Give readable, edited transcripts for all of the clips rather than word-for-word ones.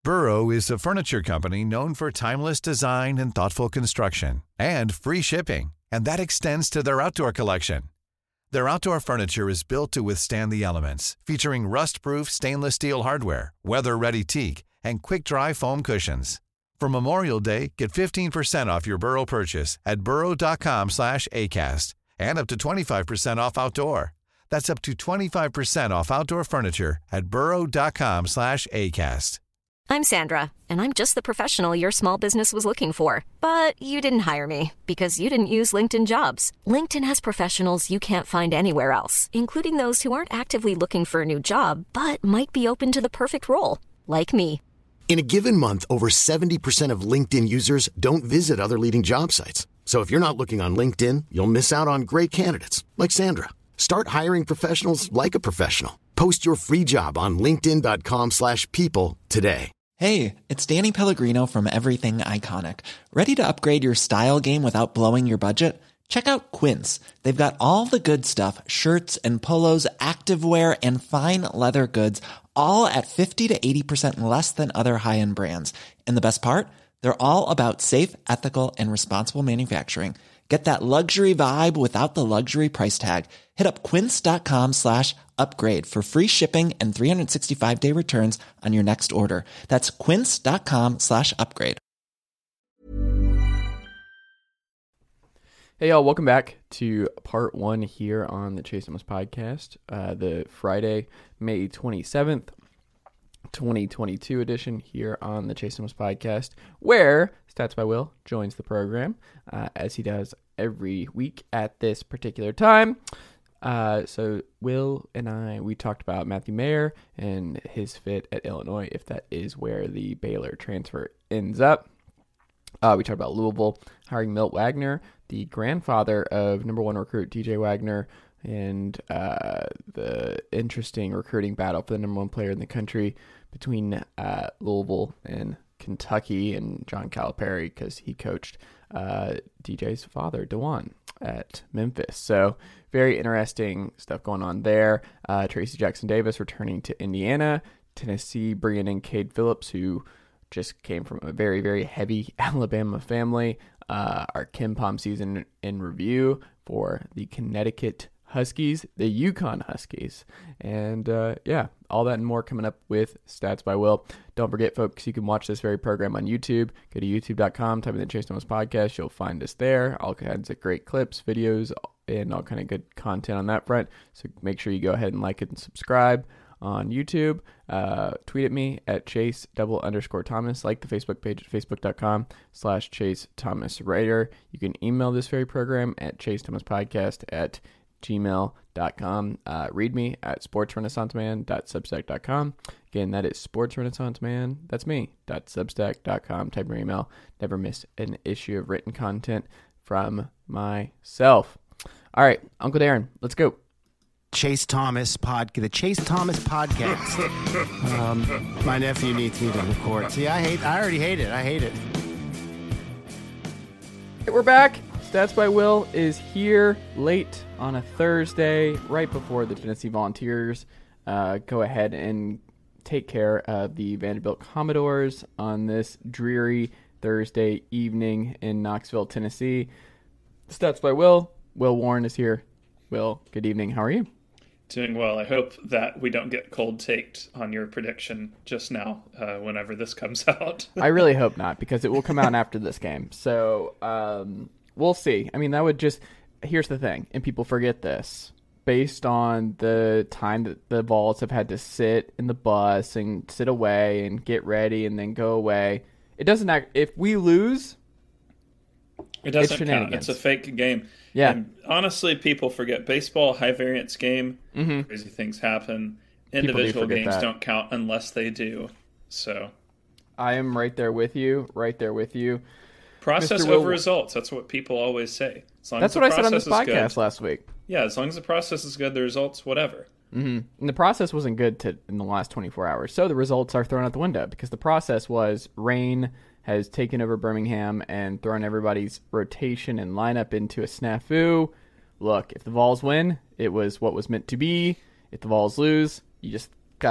Burrow is a furniture company known for timeless design and thoughtful construction, and free shipping, and that extends to their outdoor collection. Their outdoor furniture is built to withstand the elements, featuring rust-proof stainless steel hardware, weather-ready teak, and quick-dry foam cushions. For Memorial Day, get 15% off your Burrow purchase at burrow.com/acast, and up to 25% off outdoor. That's up to 25% off outdoor furniture at burrow.com/acast. I'm Sandra, and I'm just the professional your small business was looking for. But you didn't hire me because you didn't use LinkedIn Jobs. LinkedIn has professionals you can't find anywhere else, including those who aren't actively looking for a new job, but might be open to the perfect role, like me. In a given month, over 70% of LinkedIn users don't visit other leading job sites. So if you're not looking on LinkedIn, you'll miss out on great candidates like Sandra. Start hiring professionals like a professional. Post your free job on linkedin.com/people today. Hey, it's Danny Pellegrino from Everything Iconic. Ready to upgrade your style game without blowing your budget? Check out Quince. They've got all the good stuff, shirts and polos, activewear, and fine leather goods, all at 50 to 80% less than other high-end brands. And the best part? They're all about safe, ethical, and responsible manufacturing. Get that luxury vibe without the luxury price tag. Hit up quince.com/upgrade for free shipping and 365-day returns on your next order. That's quince.com/upgrade. Hey y'all, welcome back to part one here on the Chase Thomas podcast, the Friday, May 27th, 2022 edition here on the Chase Thomas podcast, where Stats by Will joins the program, as he does every week at this particular time. So Will and I, we talked about Matthew Mayer and his fit at Illinois, if that is where the Baylor transfer ends up. We talked about Louisville hiring Milt Wagner, the grandfather of number one recruit DJ Wagner, and the interesting recruiting battle for the number one player in the country between Louisville and Kentucky and John Calipari, because he coached DJ's father, DeJuan, at Memphis. So very interesting stuff going on there. Tracy Jackson Davis returning to Indiana. Tennessee bringing in Cade Phillips, who just came from a very, very heavy Alabama family. Our Ken Pom season in review for the Connecticut Huskies, the Yukon Huskies. And yeah, all that and more coming up with Stats by Will. Don't forget, folks, you can watch this very program on YouTube. Go to youtube.com, type in the Chase Thomas podcast. You'll find us there. All kinds of great clips, videos, and all kind of good content on that front. So make sure you go ahead and like it and subscribe on YouTube. Tweet at me at Chase_Thomas. Like the Facebook page at facebook.com/Chase Thomas Writer. You can email this very program at chasethomaspodcast@gmail.com. Read me at sportsrenaissanceman.substack.com. Again, that is sportsrenaissanceman, that's me, .substack.com. Type your email. Never miss an issue of written content from myself. All right, Uncle Darren, let's go. Chase Thomas podcast. The Chase Thomas podcast. My nephew needs me to record. See, I already hate it. I hate it. Hey, we're back. Stats by Will is here late on a Thursday, right before the Tennessee Volunteers go ahead and take care of the Vanderbilt Commodores on this dreary Thursday evening in Knoxville, Tennessee. Stats by Will. Will Warren is here. Will, good evening. How are you? Doing well. I hope that we don't get cold taked on your prediction just now whenever this comes out. I really hope not, because it will come out after this game. So we'll see. I mean, that would just... Here's the thing, and people forget this. Based on the time that the Vols have had to sit in the bus and sit away and get ready and then go away, it doesn't act... If we lose... It doesn't count. It's a fake game. Yeah. And honestly, people forget baseball, high variance game. Mm-hmm. Crazy things happen. Individual games don't count unless they do. So I am right there with you. Right there with you. Process over results. That's what people always say. That's what I said on this podcast last week. Yeah, as long as the process is good, the results, whatever. Mm-hmm. And the process wasn't good in the last 24 hours. So the results are thrown out the window, because the process was rain has taken over Birmingham and thrown everybody's rotation and lineup into a snafu. Look, if the Vols win, it was what was meant to be. If the Vols lose, you just got to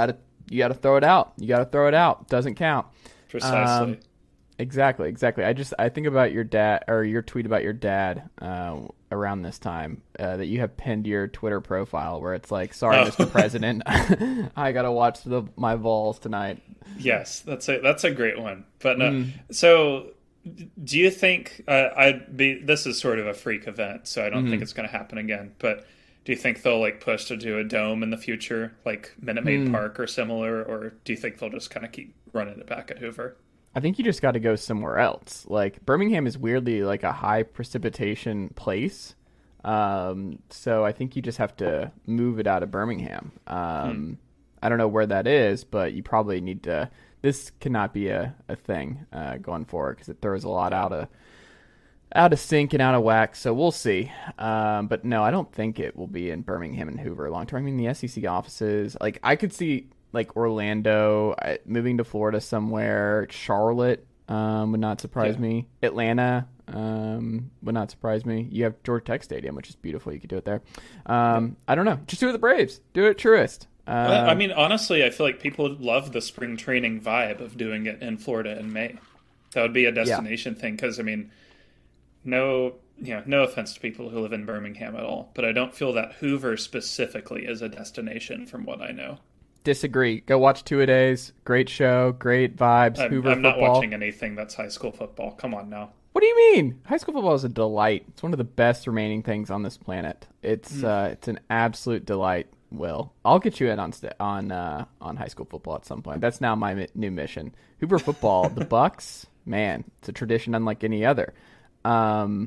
you got to throw it out. You got to throw it out. Doesn't count. Precisely. Exactly. I think about your dad, or your tweet about your dad around this time that you have pinned to your Twitter profile, where it's like, "Sorry, Mr. President, I gotta watch my Vols tonight." Yes, that's a great one. But no, so do you think this is sort of a freak event, so I don't think it's going to happen again. But do you think they'll like push to do a dome in the future, like Minute Maid Park or similar, or do you think they'll just kind of keep running it back at Hoover? I think you just got to go somewhere else. Like Birmingham is weirdly like a high precipitation place. So I think you just have to move it out of Birmingham. I don't know where that is, but you probably need to. This cannot be a thing going forward because it throws a lot out of sync and out of whack. So we'll see. But no, I don't think it will be in Birmingham and Hoover long term. I mean, the SEC offices, like I could see like Orlando moving to Florida somewhere. Charlotte would not surprise me. Atlanta would not surprise me. You have Georgia Tech Stadium, which is beautiful. You could do it there. I don't know. Just do it the Braves. Do it Truist. I mean, honestly, I feel like people love the spring training vibe of doing it in Florida in May. That would be a destination thing because, I mean, no offense to people who live in Birmingham at all, but I don't feel that Hoover specifically is a destination from what I know. Disagree. Go watch 2-A-Days. Great show. Great vibes. Hoover I'm not football. watching anything that's high school football. Come on now. What do you mean? High school football is a delight. It's one of the best remaining things on this planet. It's an absolute delight. Will, I'll get you in on high school football at some point. That's now my new mission. Hoover football, the Bucks, man, it's a tradition unlike any other. Oh,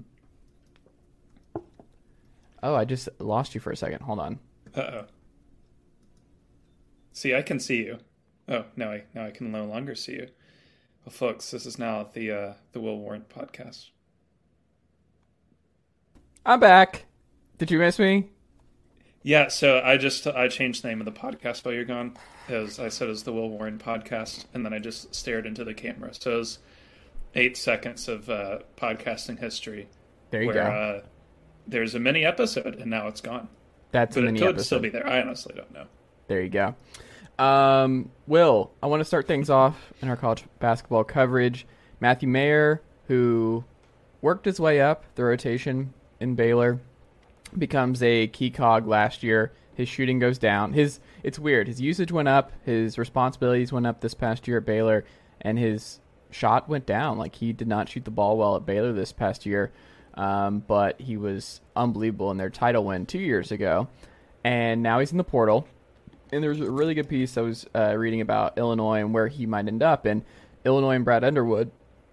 I just lost you for a second. Hold on. Uh-oh. See, I can see you. Oh, now I can no longer see you. Well, folks, this is now the Will Warren podcast. I'm back. Did you miss me? Yeah, so I changed the name of the podcast while you're gone. I said it was the Will Warren podcast, and then I just stared into the camera. So it was 8 seconds of podcasting history. There you go. There's a mini episode, and now it's gone. That's a mini episode. But it could still be there. I honestly don't know. There you go. Will, I want to start things off in our college basketball coverage. Matthew Mayer, who worked his way up the rotation in Baylor, becomes a key cog last year. His shooting goes down. It's weird. His usage went up. His responsibilities went up this past year at Baylor, and his shot went down. Like, he did not shoot the ball well at Baylor this past year, but he was unbelievable in their title win 2 years ago. And now he's in the portal. And there was a really good piece I was reading about Illinois and where he might end up. And Illinois and Brad Underwood,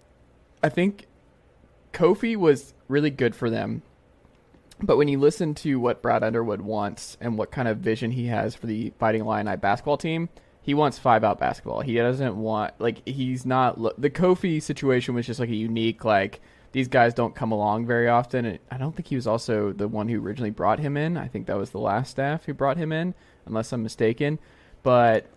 I think Kofi was really good for them. But when you listen to what Brad Underwood wants and what kind of vision he has for the Fighting Illini basketball team, he wants 5-out basketball. He doesn't want, like, he's not, the Kofi situation was just like a unique, like, these guys don't come along very often. And I don't think he was also the one who originally brought him in. I think that was the last staff who brought him in, unless I'm mistaken. But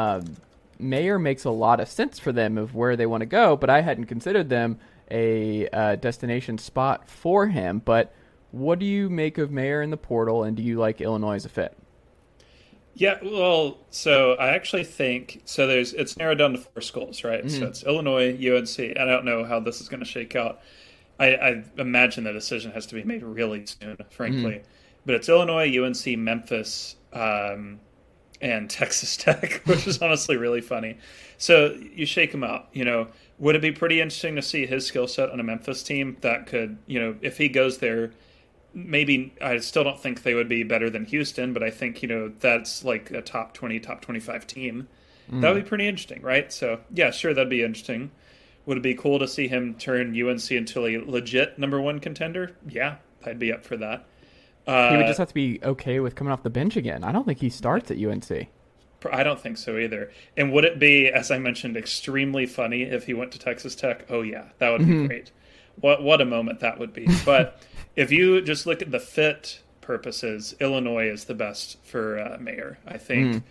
Mayer makes a lot of sense for them of where they want to go, but I hadn't considered them a destination spot for him. But what do you make of Mayer in the portal, and do you like Illinois as a fit? Yeah, well, so I actually think, so it's narrowed down to 4 schools, right? Mm-hmm. So it's Illinois, UNC. I don't know how this is going to shake out. I imagine the decision has to be made really soon, frankly. Mm-hmm. But it's Illinois, UNC, Memphis, and Texas Tech, which is honestly really funny. So you shake them out. Would it be pretty interesting to see his skill set on a Memphis team that could, if he goes there, maybe I still don't think they would be better than Houston, but I think, that's like a top 20, top 25 team. Mm. That would be pretty interesting, right? So, yeah, sure, that'd be interesting. Would it be cool to see him turn UNC into a legit number 1 contender? Yeah, I'd be up for that. He would just have to be okay with coming off the bench again. I don't think he starts at UNC. I don't think so either. And would it be, as I mentioned, extremely funny if he went to Texas Tech? Oh, yeah, that would be great. What a moment that would be. But if you just look at the fit purposes, Illinois is the best for Mayer. I think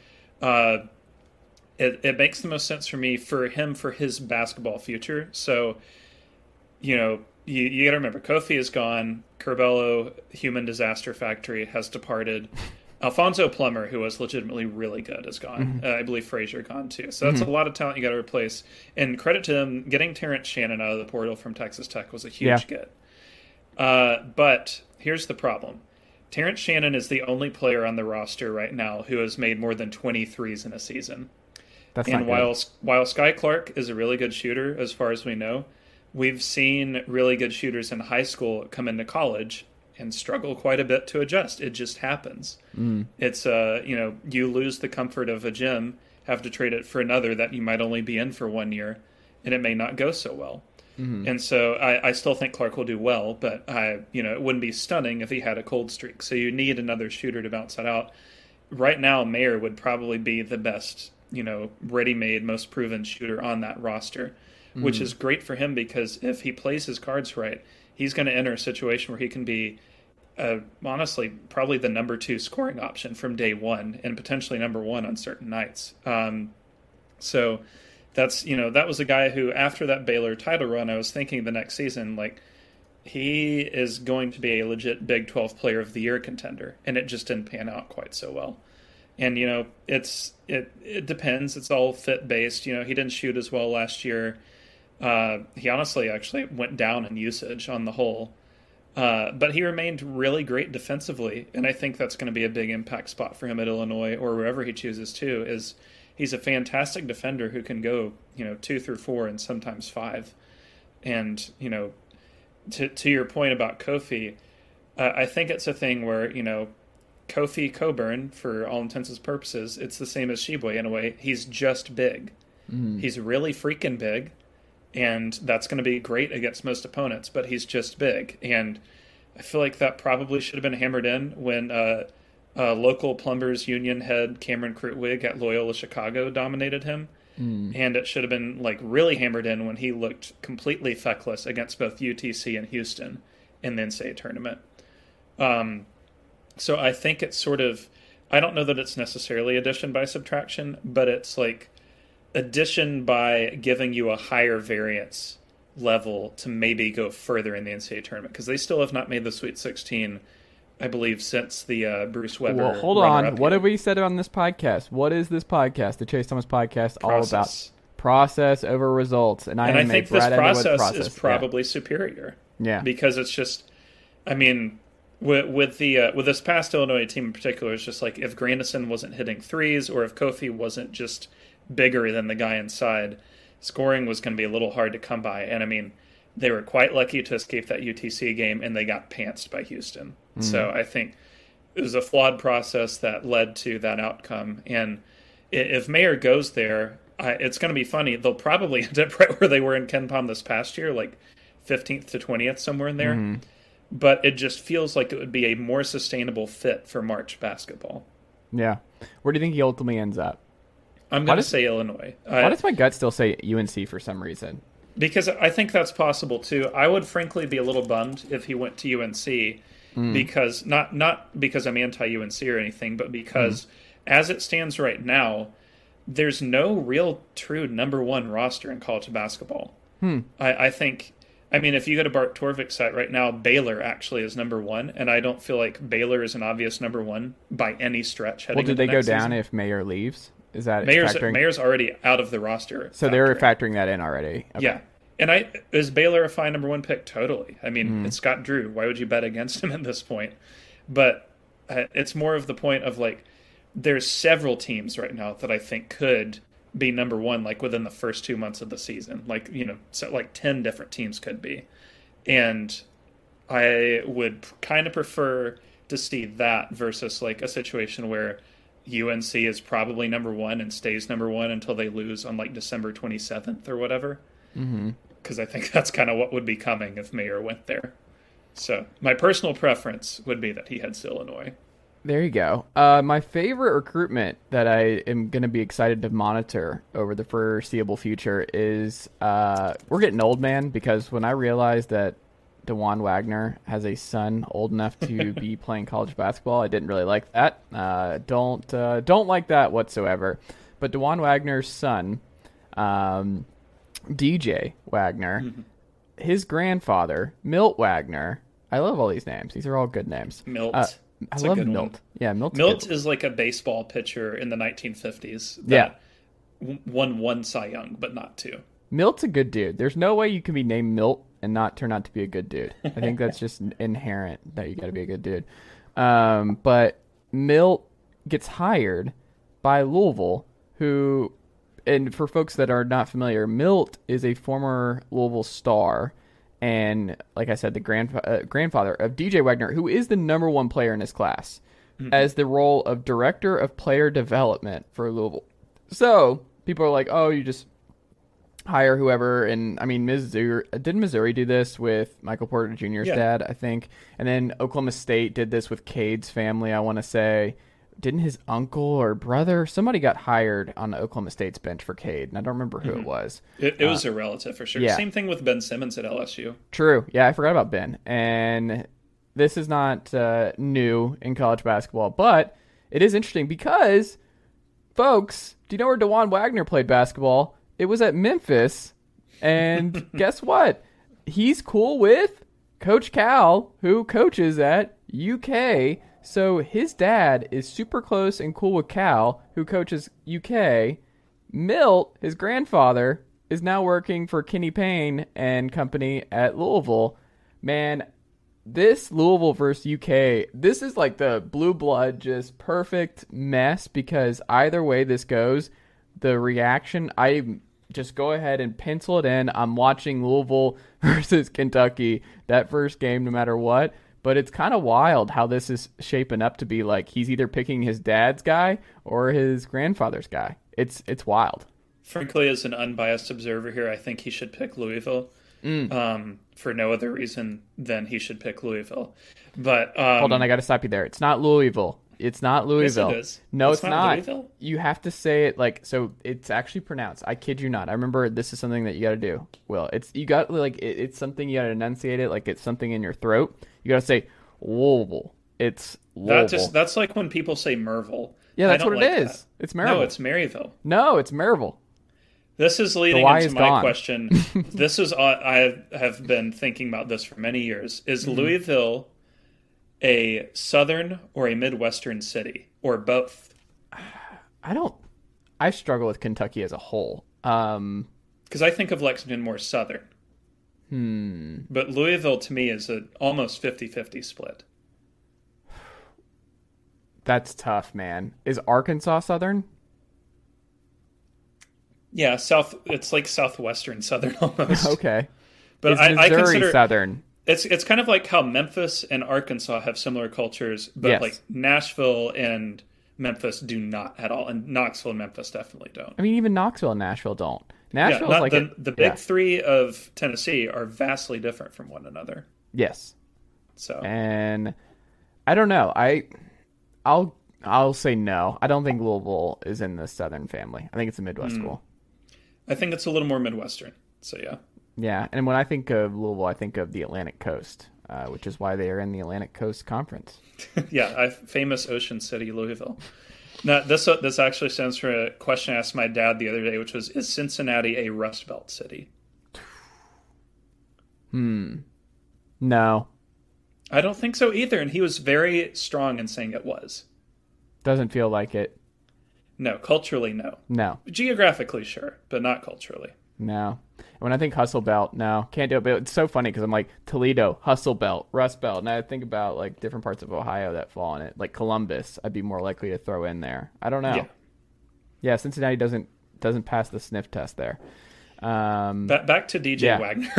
it makes the most sense for me for his basketball future. So, you got to remember, Kofi is gone. Curbelo, human disaster factory, has departed. Alfonso Plummer, who was legitimately really good, is gone. I believe Frazier gone too. So that's a lot of talent you got to replace. And credit to them, getting Terrence Shannon out of the portal from Texas Tech was a huge get. But here's the problem. Terrence Shannon is the only player on the roster right now who has made more than 23s in a season. That's and not while Sky Clark is a really good shooter, as far as we know, we've seen really good shooters in high school come into college and struggle quite a bit to adjust. It just happens. It's you lose the comfort of a gym, have to trade it for another that you might only be in for 1 year, and it may not go so well. And so I still think Clark will do well, but it wouldn't be stunning if he had a cold streak. So you need another shooter to bounce that out. Right now, Mayer would probably be the best, ready-made, most proven shooter on that roster, which is great for him because if he plays his cards right, he's going to enter a situation where he can be, honestly, probably the number 2 scoring option from day one and potentially number 1 on certain nights. So that's, that was a guy who, after that Baylor title run, I was thinking the next season, he is going to be a legit Big 12 Player of the Year contender, and it just didn't pan out quite so well. And, it depends. It's all fit-based. He didn't shoot as well last year. He honestly actually went down in usage on the whole. But he remained really great defensively, and I think that's going to be a big impact spot for him at Illinois or wherever he chooses to, is he's a fantastic defender who can go, 2 through 4 and sometimes 5. And, to your point about Kofi, I think it's a thing where, Kofi Coburn, for all intents and purposes, it's the same as Tshiebwe in a way. He's just big. He's really freaking big. And that's going to be great against most opponents, but he's just big. And I feel like that probably should have been hammered in when local Plumbers Union head Cameron Krutwig at Loyola Chicago dominated him. And it should have been really hammered in when he looked completely feckless against both UTC and Houston in the NCAA tournament. So I think it's sort of, I don't know that it's necessarily addition by subtraction, but it's addition by giving you a higher variance level to maybe go further in the NCAA tournament, because they still have not made the Sweet 16, I believe, since the Bruce Weber. Well, hold on. What have we said on this podcast? What is this podcast, the Chase Thomas Podcast, all about? Process over results. And I think this process is probably superior. Yeah. Because it's just, with this past Illinois team in particular, it's just if Grandison wasn't hitting threes, or if Kofi wasn't just bigger than the guy inside, scoring was going to be a little hard to come by. And they were quite lucky to escape that UTC game, and they got pantsed by Houston. So I think it was a flawed process that led to that outcome. And if Mayer goes there, it's going to be funny. They'll probably end up right where they were in KenPom this past year, 15th to 20th, somewhere in there. But it just feels like it would be a more sustainable fit for March basketball. Yeah. Where do you think he ultimately ends up? I'm going to say Illinois. Why does my gut still say UNC for some reason? Because I think that's possible too. I would frankly be a little bummed if he went to UNC, because not because I'm anti-UNC or anything, but because as it stands right now, there's no real true number 1 roster in college basketball. I think, if you go to Bart Torvik's site right now, Baylor actually is number 1, and I don't feel like Baylor is an obvious number 1 by any stretch. Well, did they go down if Mayer leaves? Is that Mayer's already out of the roster? So they're factoring that in already. Okay. Yeah, and is Baylor a fine number 1 pick? Totally. It's Scott Drew. Why would you bet against him at this point? But it's more of the point of there's several teams right now that I think could be number 1 within the first 2 months of the season. 10 different teams could be, and I would kind of prefer to see that versus a situation where UNC is probably number 1 and stays number 1 until they lose on December 27th or whatever. Because I think that's kind of what would be coming if Mayer went there. So my personal preference would be that he heads to Illinois. There you go. My favorite recruitment that I am going to be excited to monitor over the foreseeable future is we're getting old, man, because when I realized that DeJuan Wagner has a son old enough to be playing college basketball, I didn't really like that. Don't like that whatsoever. But DeJuan Wagner's son, DJ Wagner, his grandfather, Milt Wagner. I love all these names. These are all good names. I It's love a good Milt. one. Yeah, Milt's Milt good. is like a baseball pitcher in the 1950s. Yeah. Won one Cy Young, but not two. Milt's a good dude. There's no way you can be named Milt and not turn out to be a good dude. I think that's just inherent that you got to be a good dude. But Milt gets hired by Louisville, who, and for folks that are not familiar, Milt is a former Louisville star. And like I said, the grandfather of DJ Wagner, who is the number one player in his class, as the role of director of player development for Louisville. So people are like, oh, you just hire whoever. And I mean, didn't Missouri do this with Michael Porter Jr.'s dad, I think? And then Oklahoma State did this with Cade's family, I want to say. Didn't his uncle or brother, somebody got hired on Oklahoma State's bench for Cade, and I don't remember who it was. It was a relative for sure. Yeah. Same thing with Ben Simmons at LSU. True. Yeah, I forgot about Ben. And this is not new in college basketball, but it is interesting because, folks, do you know where DeJuan Wagner played basketball? It was at Memphis, and guess what? He's cool with Coach Cal, who coaches at UK. So his dad is super close and cool with Cal, who coaches UK. Milt, his grandfather, is now working for Kenny Payne and company at Louisville. Man, this Louisville versus UK, this is like the blue blood, just perfect mess, because either way this goes, the reaction, I just go ahead and pencil it in. I'm watching Louisville versus Kentucky, that first game, no matter what. But it's kind of wild how this is shaping up to be. Like, he's either picking his dad's guy or his grandfather's guy. It's wild. Frankly, as an unbiased observer here, I think he should pick Louisville for no other reason than he should pick Louisville. But hold on, I got to stop you there. It's not Louisville. It's not Louisville. Yes, it is. No, it's not. Louisville? You have to say it like, so it's actually pronounced. I kid you not. I remember this is something that you got to do. Will, it's something you got to enunciate it like it's something in your throat. You got to say Louisville. It's Louisville. That's like when people say Merville. Yeah, that's what like it is. That. It's Maryville. No, it's Maryville. No, it's Maryville. This is leading Y into is my gone. question. This is I have been thinking about this for many years. Is Louisville a southern or a midwestern city, or both? I struggle with Kentucky as a whole. Because I think of Lexington more southern. But Louisville to me is an almost 50-50 split. That's tough, man. Is Arkansas southern? Yeah, it's like southwestern southern almost. Okay. But Is I Missouri consider southern? It's kind of like how Memphis and Arkansas have similar cultures, but Yes. like Nashville and Memphis do not at all, and Knoxville and Memphis definitely don't. I mean, even Knoxville and Nashville don't. Nashville's not like the big three of Tennessee are vastly different from one another. Yes. So And I don't know. I'll say no. I don't think Louisville is in the Southern family. I think it's a Midwest school. I think it's a little more Midwestern. So yeah. Yeah, and when I think of Louisville, I think of the Atlantic Coast, which is why they are in the Atlantic Coast Conference. Yeah, famous Ocean City, Louisville. Now, this actually stems from a question I asked my dad the other day, which was, is Cincinnati a Rust Belt city? No. I don't think so either, and he was very strong in saying it was. Doesn't feel like it. No, culturally, no. No. Geographically, sure, but not culturally. No. When I think Hustle Belt, no, can't do it. But it's so funny because I'm like, Toledo, Hustle Belt, Rust Belt. And I think about like different parts of Ohio that fall in it. Like Columbus, I'd be more likely to throw in there. I don't know. Yeah, Cincinnati doesn't pass the sniff test there. Back to DJ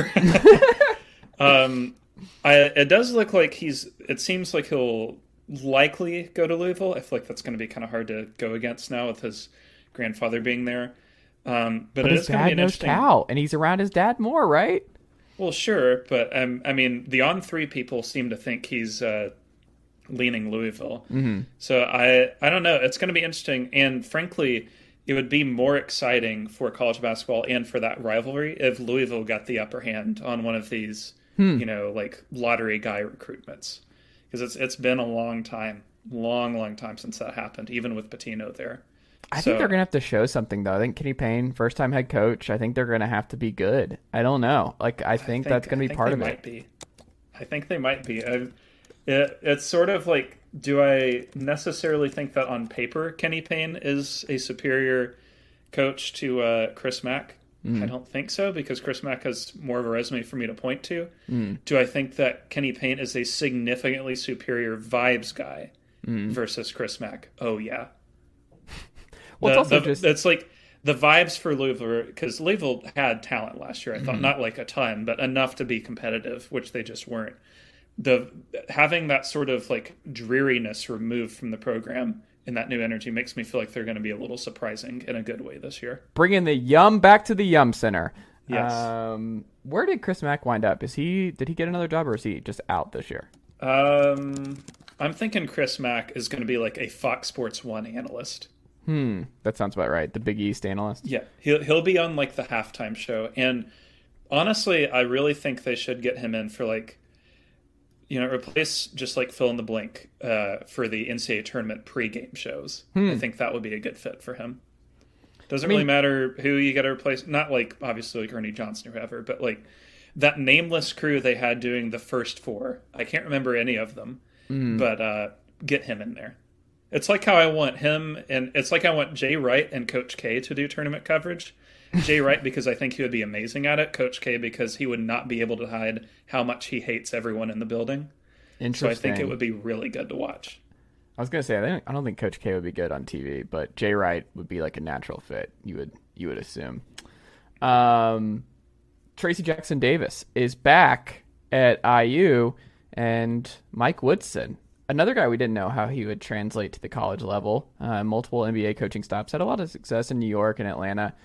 Yeah. Wagner. It does look like it seems like he'll likely go to Louisville. I feel like that's going to be kind of hard to go against now with his grandfather being there. But it his is going to be dad an knows interesting. Cal, and he's around his dad more, right? Well, sure, but I mean, the On3 people seem to think he's leaning Louisville. Mm-hmm. So I don't know. It's going to be interesting, and frankly, it would be more exciting for college basketball and for that rivalry if Louisville got the upper hand on one of these, like lottery guy recruitments, because it's been a long time since that happened, even with Pitino there. I think they're going to have to show something, though. I think Kenny Payne, first-time head coach, I think they're going to have to be good. I don't know. I think that's going to be part of it. I think they might be. It's sort of like, do I necessarily think that on paper Kenny Payne is a superior coach to Chris Mack? I don't think so, because Chris Mack has more of a resume for me to point to. Do I think that Kenny Payne is a significantly superior vibes guy versus Chris Mack? Oh, yeah. Well, it's also it's like the vibes for Louisville, because Louisville had talent last year, I thought. Not like a ton, but enough to be competitive, which they just weren't. Having that sort of like dreariness removed from the program and that new energy makes me feel like they're going to be a little surprising in a good way this year. Bringing the Yum back to the Yum Center. Yes. Where did Chris Mack wind up? Did he get another job, or is he just out this year? I'm thinking Chris Mack is going to be like a Fox Sports 1 analyst. That sounds about right. The Big East analyst. Yeah, he'll be on like the halftime show, and honestly, I really think they should get him in for like, replace just like fill in the blank for the NCAA tournament pregame shows. I think that would be a good fit for him. Doesn't really matter who you got to replace. Not like obviously like Ernie Johnson or whoever, but like that nameless crew they had doing the first four. I can't remember any of them, but get him in there. It's like how I want him, and it's like I want Jay Wright and Coach K to do tournament coverage. Jay Wright because I think he would be amazing at it. Coach K because he would not be able to hide how much he hates everyone in the building. Interesting. So I think it would be really good to watch. I was gonna say I don't think Coach K would be good on TV, but Jay Wright would be like a natural fit. You would assume. Tracy Jackson Davis is back at IU, and Mike Woodson, another guy we didn't know how he would translate to the college level. Multiple NBA coaching stops, had a lot of success in New York and Atlanta.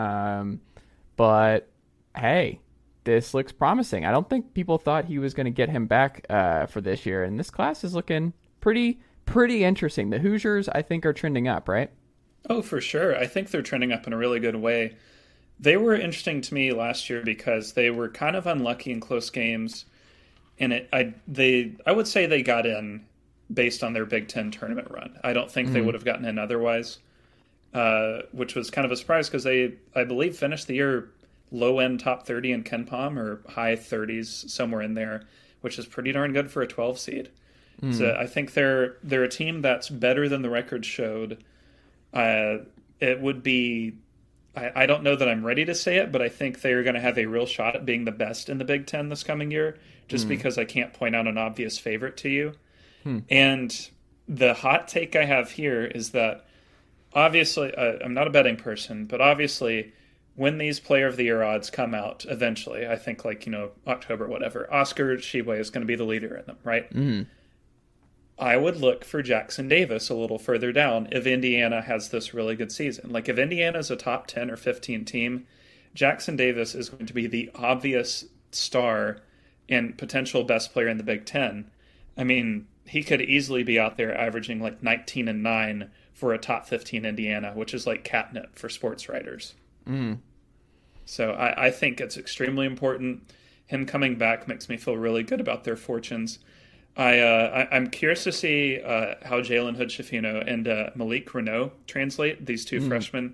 But hey, this looks promising. I don't think people thought he was going to get him back for this year, and this class is looking pretty interesting. The Hoosiers, I think, are trending up, right? Oh, for sure. I think they're trending up in a really good way. They were interesting to me last year because they were kind of unlucky in close games, and I would say they got in based on their Big Ten tournament run. I don't think they would have gotten in otherwise. Which was kind of a surprise because they, I believe, finished the year low-end top 30 in KenPom or high 30s, somewhere in there, which is pretty darn good for a 12 seed. So I think they're a team that's better than the record showed. It would be, I don't know that I'm ready to say it, but I think they're going to have a real shot at being the best in the Big Ten this coming year, just because I can't point out an obvious favorite to you. And the hot take I have here is that obviously, I'm not a betting person, but obviously when these Player of the Year odds come out eventually, I think like, October, whatever, Oscar Tshiebwe is going to be the leader in them, right? I would look for Jackson Davis a little further down if Indiana has this really good season. Like if Indiana is a top 10 or 15 team, Jackson Davis is going to be the obvious star and potential best player in the Big Ten. I mean, he could easily be out there averaging like 19-9 for a top 15 Indiana, which is like catnip for sports writers. So I think it's extremely important. Him coming back makes me feel really good about their fortunes. I'm curious to see how Jalen Hood-Schifino and Malik Renault translate, these two freshmen.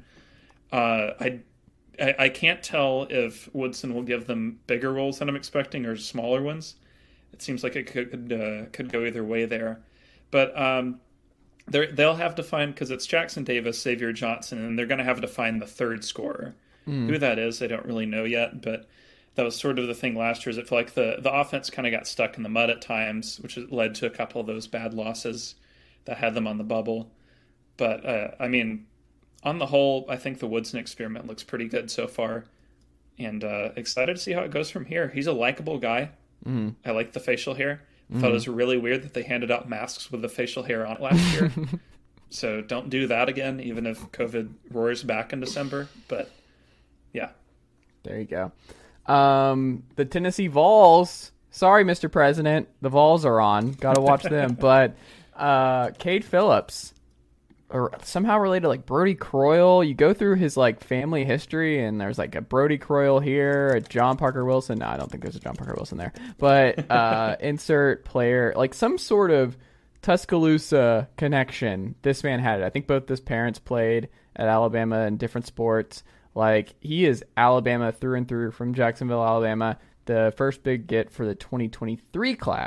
I can't tell if Woodson will give them bigger roles than I'm expecting or smaller ones. It seems like it could go either way there. But they'll have to find, because it's Jackson Davis, Xavier Johnson, and they're going to have to find the third scorer. Who that is, I don't really know yet, but that was sort of the thing last year, is it felt like the offense kind of got stuck in the mud at times, which led to a couple of those bad losses that had them on the bubble. But, I mean, on the whole, I think the Woodson experiment looks pretty good so far, and excited to see how it goes from here. He's a likable guy. I like the facial hair. Thought it was really weird that they handed out masks with the facial hair on it last year. So don't do that again, even if COVID roars back in December. But, yeah. There you go. The Tennessee Vols. Sorry, Mr. President. The Vols are on. Got to watch them. But Cade Phillips, or somehow related to like Brody Croyle. You go through his like family history, and there's like a Brody Croyle here, a John Parker Wilson. No, I don't think there's a John Parker Wilson there. But insert player, like some sort of Tuscaloosa connection. This man had it. I think both his parents played at Alabama in different sports. Like, he is Alabama through and through, from Jacksonville, Alabama. The first big get for the 2023 class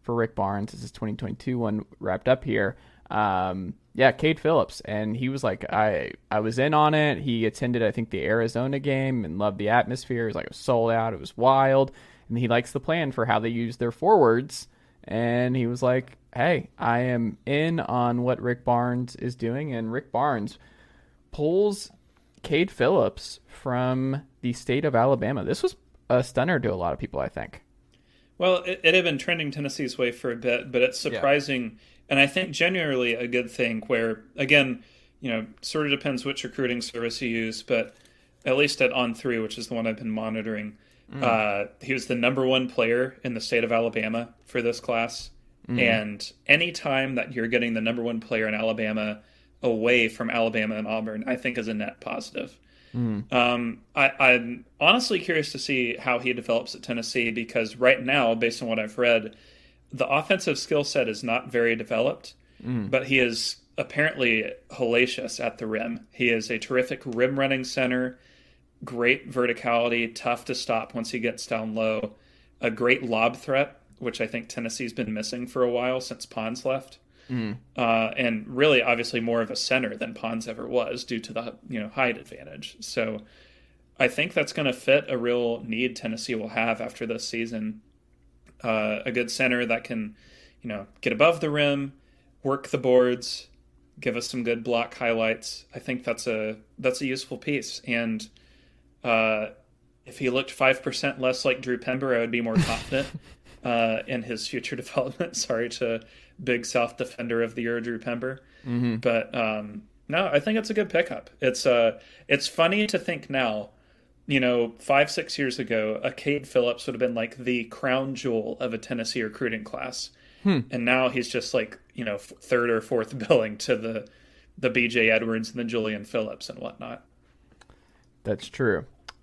Rick Barnes as his 2022 one wrapped up here. Cade Phillips, and he was like, I was in on it. He attended, I think, the Arizona game and loved the atmosphere. It was like, it was sold out. It was wild. And he likes the plan for how they use their forwards. And he was like, hey, I am in on what Rick Barnes is doing. And Rick Barnes pulls Cade Phillips from the state of Alabama. This was a stunner to a lot of people, I think. Well, it had been trending Tennessee's way for a bit, but it's surprising, and I think genuinely a good thing where, again, sort of depends which recruiting service you use, but at least at On3, which is the one I've been monitoring, he was the number one player in the state of Alabama for this class. And any time that you're getting the number one player in Alabama away from Alabama and Auburn, I think is a net positive. I'm honestly curious to see how he develops at Tennessee, because right now, based on what I've read, the offensive skill set is not very developed, but he is apparently hellacious at the rim. He is a terrific rim running center, great verticality, tough to stop once he gets down low, a great lob threat, which I think Tennessee's been missing for a while since Pons left. And really, obviously, more of a center than Pons ever was due to the height advantage. So I think that's going to fit a real need Tennessee will have after this season. A good center that can, get above the rim, work the boards, give us some good block highlights. I think that's a useful piece. And if he looked 5% less like Drew Pember, I would be more confident in his future development. Sorry to Big South defender of the year, Drew Pember. But no, I think it's a good pickup. It's funny to think now, 5-6 years ago, a Cade Phillips would have been like the crown jewel of a Tennessee recruiting class. And now he's just like, third or fourth billing to the BJ Edwards and the Julian Phillips and whatnot. That's true.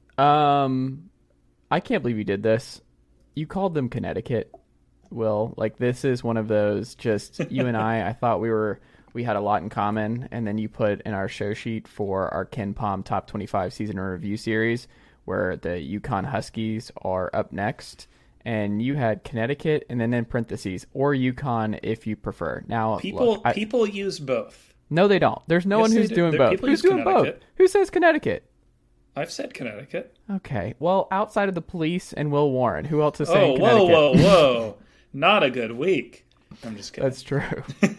I can't believe you did this. You called them Connecticut, Will. Like, this is one of those, just you and I thought we had a lot in common, and then you put in our show sheet for our Ken Palm Top 25 Season Review Series, where the UConn Huskies are up next, and you had Connecticut, and then in parentheses, or UConn if you prefer. Now, people use both. No, they don't. There's no one who's doing both. Who's doing both? Who says Connecticut? I've said Connecticut. Okay. Well, outside of the police and Will Warren, who else is saying Connecticut? Whoa. Not a good week. I'm just kidding. That's true.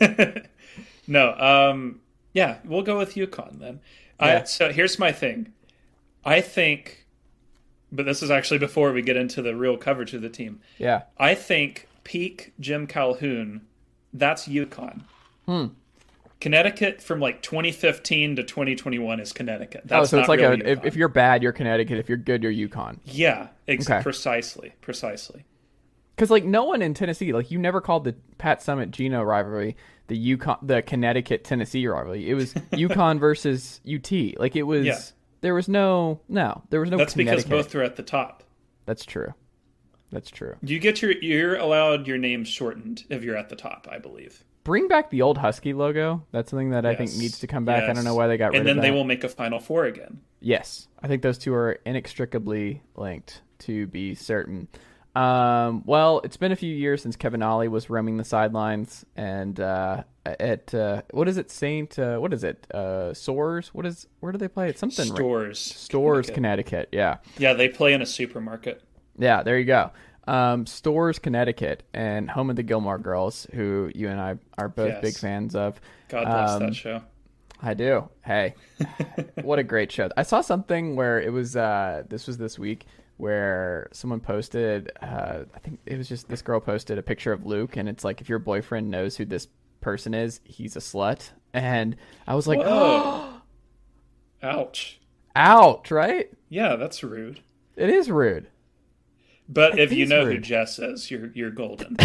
No. Yeah, we'll go with UConn then. Yeah. So here's my thing. I think, but this is actually before we get into the real coverage of the team. Yeah. I think peak Jim Calhoun, that's UConn. Connecticut from like 2015 to 2021 is Connecticut. That's so it's like UConn. if you're bad, you're Connecticut. If you're good, you're UConn. Yeah, okay. Precisely. Because like no one in Tennessee, like you never called the Pat Summitt Geno rivalry the Connecticut Tennessee rivalry. It was UConn versus UT. Like it was there was no That's because both are at the top. That's true. You get you're allowed your name shortened if you're at the top, I believe. Bring back the old Husky logo. That's something that I think needs to come back. I don't know why they got rid of that. And then they will make a Final Four again. Yes. I think those two are inextricably linked, to be certain. Well, it's been a few years since Kevin Ollie was roaming the sidelines, and at what is it, Soares? Where do they play? It's something Stores, Connecticut. Yeah, they play in a supermarket. Yeah, there you go. Stores, Connecticut, and home of the Gilmore Girls, who you and I are both big fans of. God bless that show. I do. Hey, what a great show. I saw something where it was this week, where someone posted, I think it was just this girl posted a picture of Luke, and it's like, if your boyfriend knows who this person is, he's a slut. And I was like, oh, ouch, right? Yeah, that's rude. It is rude. But if you know who Jess is, you're golden.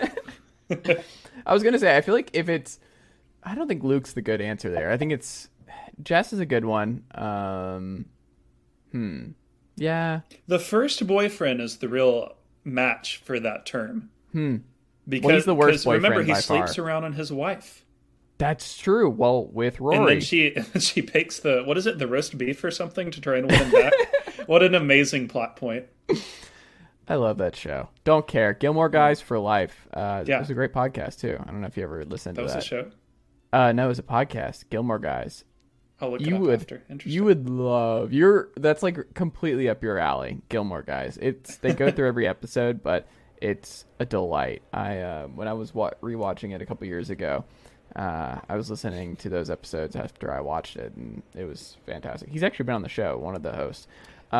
I was gonna say, I feel like I don't think Luke's the good answer there. I think Jess is a good one. Yeah. The first boyfriend is the real match for that term. Because he's the worst boyfriend remember, he by sleeps far. around on his wife. That's true. Well, with Rory. And then she bakes the roast beef or something to try and win him back. What an amazing plot point. I love that show. Don't care. Gilmore Guys for life. It Yeah. was a great podcast too. I don't know if you ever listened to that. That was a show? No, it was a podcast. Gilmore Guys. I'll look it You up would, after. Interesting. you would love. That's like completely up your alley. Gilmore Guys. They go through every episode, but it's a delight. When I was rewatching it a couple years ago, I was listening to those episodes after I watched it, and it was fantastic. He's actually been on the show, one of the hosts.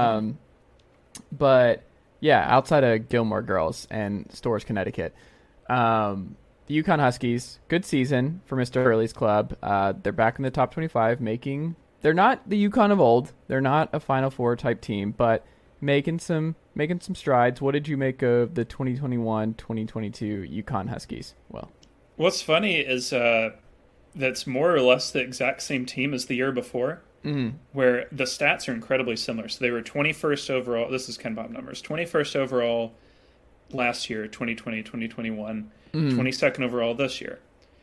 But yeah, outside of Gilmore Girls and Storrs, Connecticut, the UConn Huskies, good season for Mr. Hurley's club. They're back in the top 25, they're not the UConn of old. They're not a Final Four type team, but making some strides. What did you make of the 2021-2022 UConn Huskies? Well, what's funny is that's more or less the exact same team as the year before, where the stats are incredibly similar. So they were 21st overall. This is Ken Bob numbers. 21st overall last year, 2020, 2021. 22nd overall this year.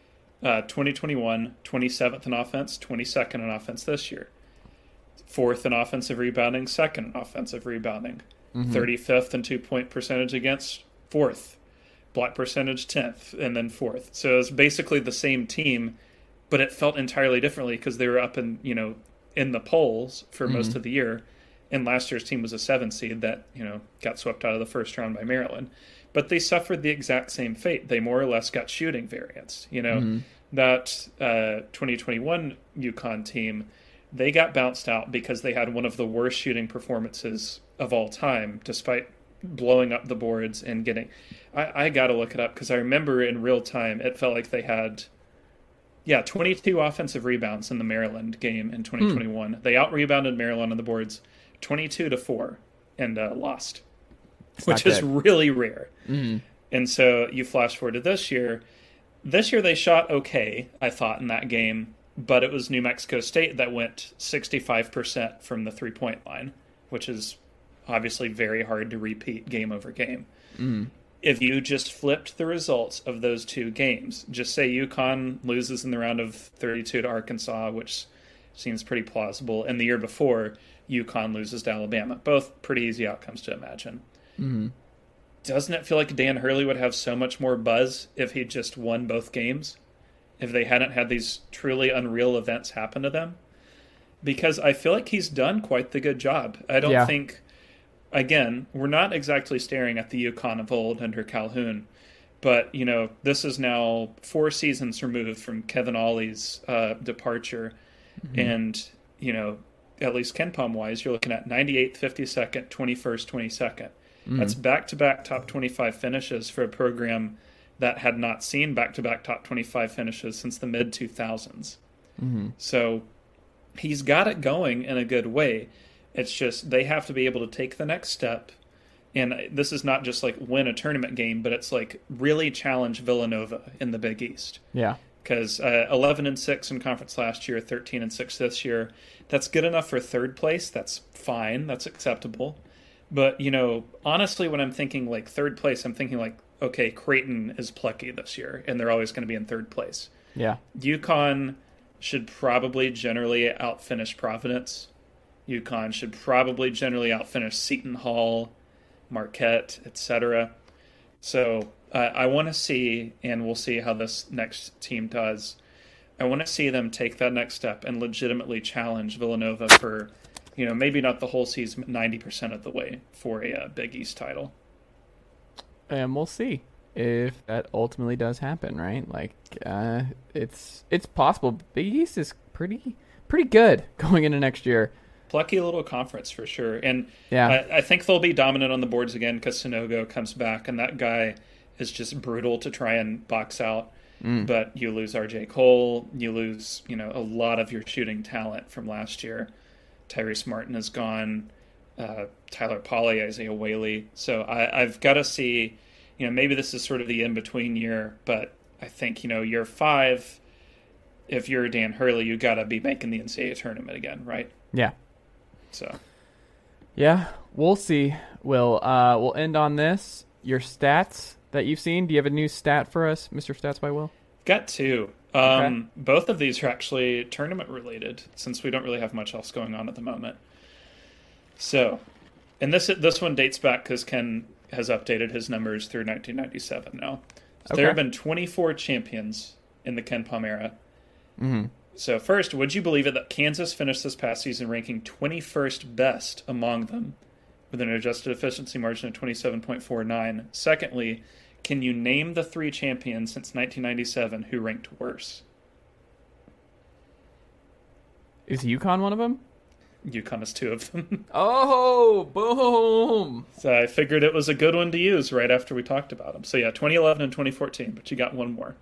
2021, 27th in offense, 22nd in offense this year. 4th in offensive rebounding, 2nd in offensive rebounding. 35th in 2-point percentage against, 4th. Block percentage, 10th, and then 4th. So it was basically the same team, but it felt entirely differently because they were up in the polls for most of the year. And last year's team was a 7 seed that, got swept out of the first round by Maryland. But they suffered the exact same fate. They more or less got shooting variance. That 2021 UConn team, they got bounced out because they had one of the worst shooting performances of all time, despite blowing up the boards and getting... I got to look it up because I remember in real time it felt like they had 22 offensive rebounds in the Maryland game in 2021. They out-rebounded Maryland on the boards 22-4 and lost, which is really rare. And so you flash forward to this year. This year they shot okay, I thought, in that game, but it was New Mexico State that went 65% from the three-point line, which is obviously very hard to repeat game over game. If you just flipped the results of those two games, just say UConn loses in the round of 32 to Arkansas, which seems pretty plausible, and the year before, UConn loses to Alabama. Both pretty easy outcomes to imagine. Doesn't it feel like Dan Hurley would have so much more buzz if he just won both games? If they hadn't had these truly unreal events happen to them? Because I feel like he's done quite the good job. I don't think... Again, we're not exactly staring at the UConn of old under Calhoun, but, this is now 4 seasons removed from Kevin Ollie's departure. And, at least KenPom-wise, you're looking at 98th, 52nd, 21st, 22nd. That's back-to-back top 25 finishes for a program that had not seen back-to-back top 25 finishes since the mid-2000s. So he's got it going in a good way. It's just they have to be able to take the next step. And this is not just like win a tournament game, but it's like really challenge Villanova in the Big East. Yeah. Because 11-6 in conference last year, 13-6 this year. That's good enough for third place. That's fine. That's acceptable. But, honestly, when I'm thinking like third place, I'm thinking like, okay, Creighton is plucky this year, and they're always going to be in third place. Yeah. UConn should probably generally outfinish Providence. UConn should probably generally outfinish Seton Hall, Marquette, etc. So I want to see, and we'll see how this next team does, I want to see them take that next step and legitimately challenge Villanova for, maybe not the whole season, but 90% of the way for a Big East title. And we'll see if that ultimately does happen, right? Like, it's possible. Big East is pretty good going into next year. Plucky little conference for sure. And I think they'll be dominant on the boards again because Sonogo comes back, and that guy is just brutal to try and box out. But you lose R.J. Cole, you lose, a lot of your shooting talent from last year. Tyrese Martin is gone, Tyler Polley, Isaiah Whaley. So I've got to see, maybe this is sort of the in-between year, but I think, year 5, if you're Dan Hurley, you got to be making the NCAA tournament again, right? Yeah. So, yeah, we'll see. We'll end on this. Your stats that you've seen. Do you have a new stat for us, Mr. Stats by Will? Got 2. Okay. Both of these are actually tournament related, since we don't really have much else going on at the moment. So, and this one dates back because Ken has updated his numbers through 1997 now. So Okay. there have been 24 champions in the KenPom era. Mm-hmm. So first, would you believe it that Kansas finished this past season ranking 21st best among them with an adjusted efficiency margin of 27.49? Secondly, can you name the 3 champions since 1997 who ranked worse? Is UConn one of them? UConn is 2 of them. Oh, boom! So I figured it was a good one to use right after we talked about them. So yeah, 2011 and 2014, but you got one more.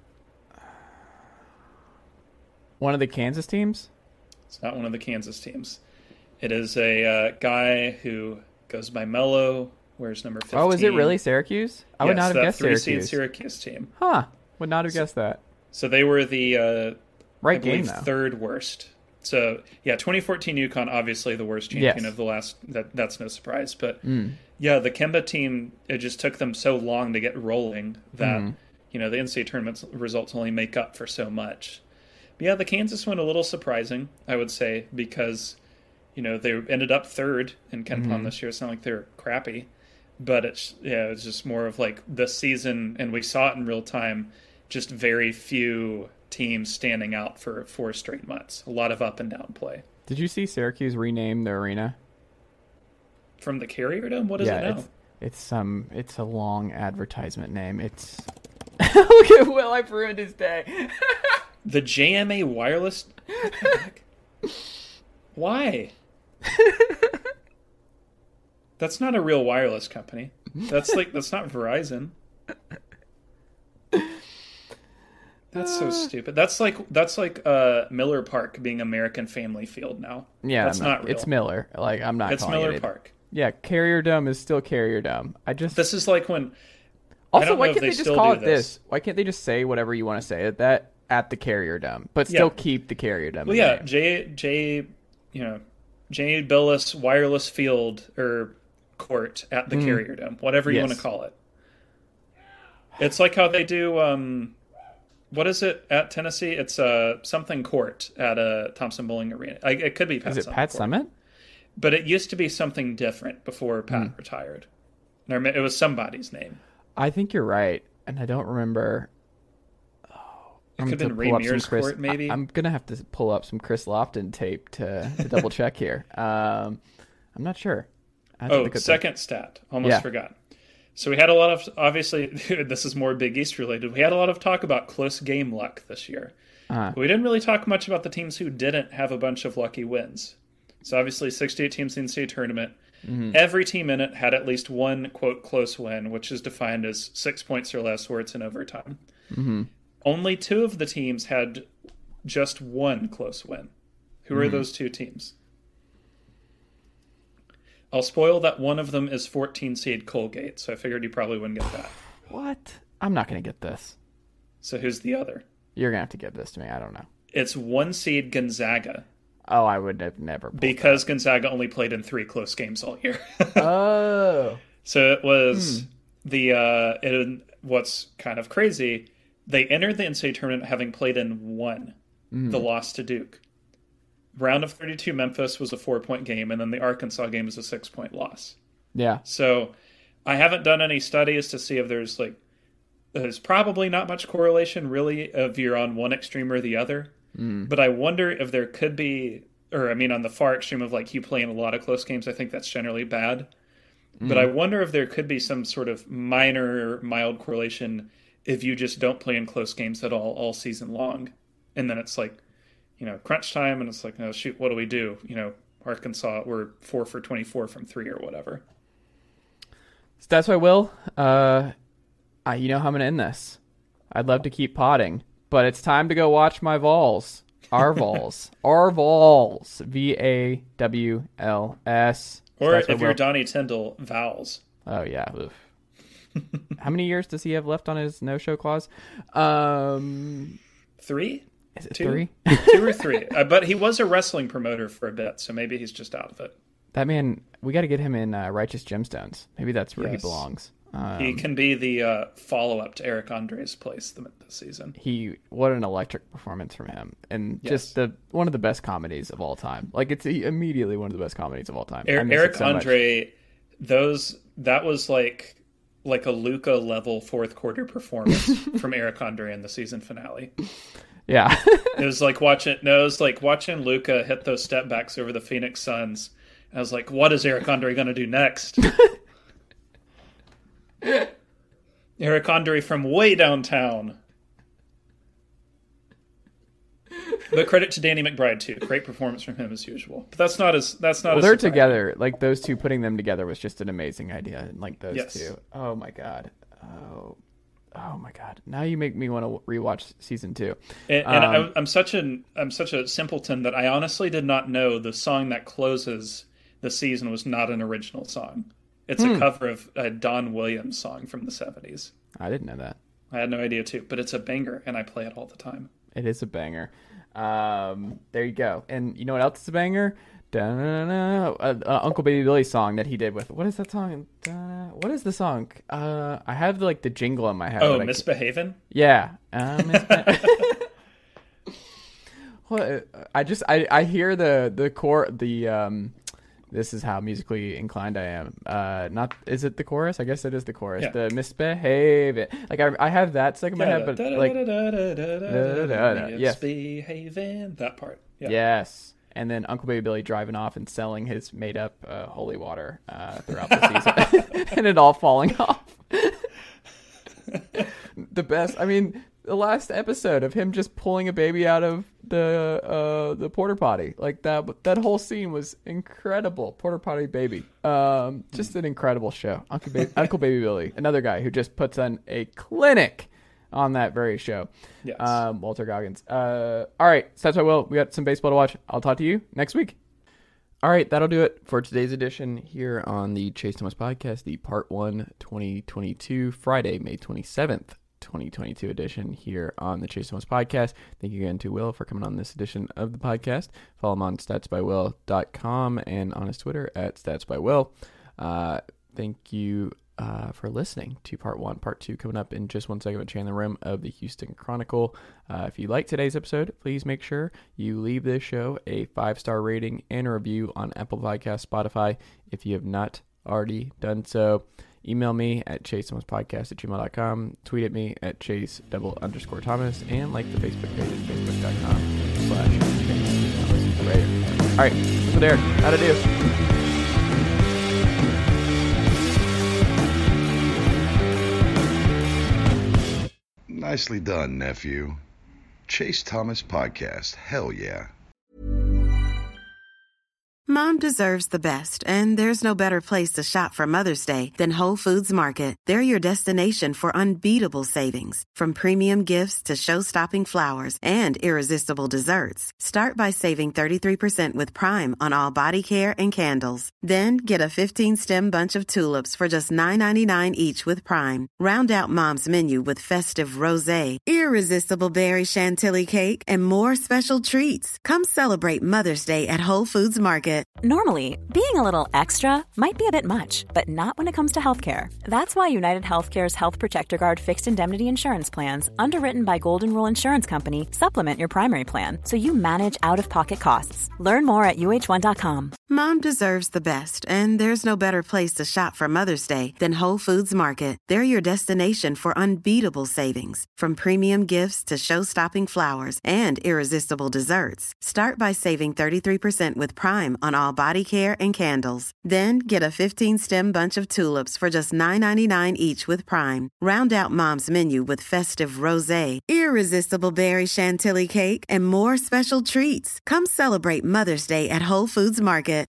One of the Kansas teams? It's not one of the Kansas teams. It is a guy who goes by Mello, wears number 15. Oh, is it really Syracuse? I would not have guessed that Syracuse. 3-seed Syracuse team. Huh. Would not have guessed that. So they were the Right I believe game, though. third worst. So yeah, 2014 UConn, obviously the worst champion Yes. of the last. That's no surprise. But yeah, the Kemba team, it just took them so long to get rolling that the NCAA tournament results only make up for so much. But yeah, the Kansas one a little surprising, I would say, because they ended up third in KenPom this year. It's not like they're crappy, but it's just more of like this season, and we saw it in real time. Just very few teams standing out for 4 straight months. A lot of up and down play. Did you see Syracuse rename their arena? From the Carrier Dome? What is it now? It's a long advertisement name. It's look at Will, I've ruined his day. The JMA Wireless? Why? That's not a real wireless company. That's not Verizon. That's so stupid. That's like Miller Park being American Family Field now. Yeah, that's not real. It's Miller. Like I'm not. It's calling Miller it Park. Yeah, Carrier Dome is still Carrier Dome. This is like when. Also, why can't they just call it this? Why can't they just say whatever you want to say at the Carrier Dome, but still keep the Carrier Dome? Well, yeah, J Billis Wireless Field or Court at the Carrier Dome, whatever you want to call it. It's like how they do. What is it at Tennessee? It's something court at Thompson Bowling Arena. It could be Pat. Is it Pat Summit? But it used to be something different before Pat retired. It was somebody's name. I think you're right, and I don't remember. It could have been Ray Mears Court, maybe. I'm gonna have to pull up some Chris Lofton tape to double check here. I'm not sure. Second stat. Almost forgot. So we had a lot of, obviously, this is more Big East related. We had a lot of talk about close game luck this year. We didn't really talk much about the teams who didn't have a bunch of lucky wins. So obviously 68 teams in the NCAA tournament. Every team in it had at least one, quote, close win, which is defined as 6 points or less or it's in overtime. Only 2 of the teams had just one close win. Who are those 2 teams? I'll spoil that one of them is 14 seed Colgate, so I figured you probably wouldn't get that. What? I'm not going to get this. So who's the other? You're going to have to give this to me. I don't know. It's 1 seed Gonzaga. Oh, I would have never. Because Gonzaga only played in 3 close games all year. Oh. So it was what's kind of crazy, they entered the NCAA tournament having played in 1, the loss to Duke. Round of 32 Memphis was a 4-point game, and then the Arkansas game was a 6-point loss. Yeah. So I haven't done any studies to see if there's probably not much correlation really if you're on one extreme or the other. But I wonder if there could be, on the far extreme of like you playing a lot of close games, I think that's generally bad. But I wonder if there could be some sort of minor, mild correlation if you just don't play in close games at all season long. And then it's like, crunch time, and it's like, oh, shoot, what do we do? Arkansas, we're 4 for 24 from 3 or whatever. So that's why, Will, you know how I'm going to end this. I'd love to keep potting, but it's time to go watch my Vols. Our Vols. Our Vols. VAWLS. Or if you're Donnie Tyndall, Vowels. Oh, yeah. Oof. How many years does he have left on his no-show clause? 3? Is it 2? 3? 2 or 3. But he was a wrestling promoter for a bit, so maybe he's just out of it. That man, we got to get him in Righteous Gemstones. Maybe that's where he belongs. He can be the follow-up to Eric Andre's place this season. What an electric performance from him. And just one of the best comedies of all time. Like, it's immediately one of the best comedies of all time. Eric Andre, that was like like a Luka level fourth quarter performance from Eric Andre in the season finale. Yeah. It was like watching Luka hit those step backs over the Phoenix Suns. I was like, what is Eric Andre going to do next? Eric Andre from way downtown. But credit to Danny McBride too. Great performance from him as usual. But that's not as They're surprising. together. Like those two, putting them together was just an amazing idea. Like those Yes. two. Oh my god. Oh my god. Now you make me want to rewatch season 2. And I'm such a simpleton that I honestly did not know the song that closes the season was not an original song. It's a cover of a Don Williams song from the 70s. I didn't know that. I had no idea too, but it's a banger and I play it all the time. It is a banger. There you go. And you know what else is a banger? Uncle Baby Billy song that he did with, what is that song? What is the song? I have the jingle in my head. Oh, Misbehavin'? Yeah. Well, I hear the core, this is how musically inclined I am. Is it the chorus? I guess it is the chorus. Yeah. The misbehave it. Like I have that stuck in my head, but like yes, misbehaving, that part. Yeah. Yes. And then Uncle Baby Billy driving off and selling his made up holy water throughout the season, and it all falling off. The best. I mean, the last episode of him just pulling a baby out of the porta potty, like that whole scene was incredible. Porta potty baby, just an incredible show. Uncle Baby Billy, another guy who just puts on a clinic on that very show. Yes. Walter Goggins. All right, so that's why. Well, we got some baseball to watch. I'll talk to you next week. All right, that'll do it for today's edition here on the Chase Thomas Podcast, the Part 1 2022, Friday, May 27th, 2022 edition here on the Chase Thomas Podcast. Thank you again to Will for coming on this edition of the podcast. Follow him on statsbywill.com and on his Twitter at statsbywill. Thank you for listening to Part 1. Part 2 coming up in just one second with Chandler Rim of the Houston Chronicle. If you like today's episode, please make sure you leave this show a 5-star rating and a review on Apple Podcasts, Spotify, if you have not already done so. Email me at chasethomaspodcast@gmail.com. Tweet at me at chase_Thomas, and like the Facebook page at facebook.com/Chase. All right, over there. How'd I do? Nicely done, nephew. Chase Thomas Podcast. Hell yeah. Mom deserves the best, and there's no better place to shop for Mother's Day than Whole Foods Market. They're your destination for unbeatable savings, from premium gifts to show-stopping flowers and irresistible desserts. Start by saving 33% with Prime on all body care and candles. Then get a 15-stem bunch of tulips for just $9.99 each with Prime. Round out Mom's menu with festive rosé, irresistible berry chantilly cake, and more special treats. Come celebrate Mother's Day at Whole Foods Market. Normally, being a little extra might be a bit much, but not when it comes to healthcare. That's why United Healthcare's Health Protector Guard fixed indemnity insurance plans, underwritten by Golden Rule Insurance Company, supplement your primary plan so you manage out-of-pocket costs. Learn more at uh1.com. Mom deserves the best, and there's no better place to shop for Mother's Day than Whole Foods Market. They're your destination for unbeatable savings, from premium gifts to show-stopping flowers and irresistible desserts. Start by saving 33% with Prime on all body care and candles. Then get a 15-stem bunch of tulips for just $9.99 each with Prime. Round out Mom's menu with festive rosé, irresistible berry chantilly cake, and more special treats. Come celebrate Mother's Day at Whole Foods Market.